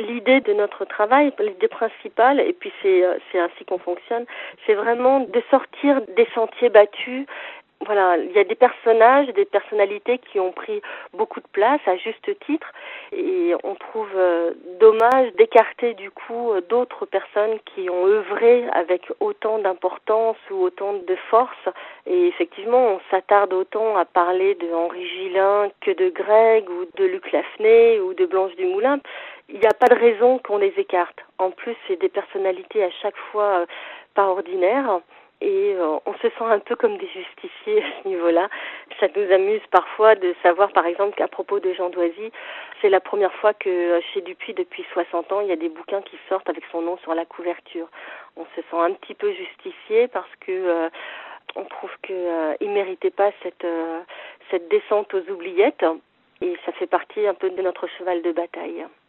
l'idée de notre travail, l'idée principale, et puis c'est ainsi qu'on fonctionne, c'est vraiment de sortir des sentiers battus. Voilà, il y a des personnages, des personnalités qui ont pris beaucoup de place à juste titre et on trouve dommage d'écarter du coup d'autres personnes qui ont œuvré avec autant d'importance ou autant de force. Et effectivement, on s'attarde autant à parler de Henri Gillin que de Greg ou de Luc Lafnay ou de Blanche Dumoulin. Il n'y a pas de raison qu'on les écarte. En plus, c'est des personnalités à chaque fois pas ordinaires. Et on se sent un peu comme des justiciers à ce niveau-là. Ça nous amuse parfois de savoir, par exemple, qu'à propos de Jean Doisy, c'est la première fois que chez Dupuis, depuis 60 ans, il y a des bouquins qui sortent avec son nom sur la couverture. On se sent un petit peu justicier parce que on trouve qu'il méritait pas cette descente aux oubliettes. Et ça fait partie un peu de notre cheval de bataille.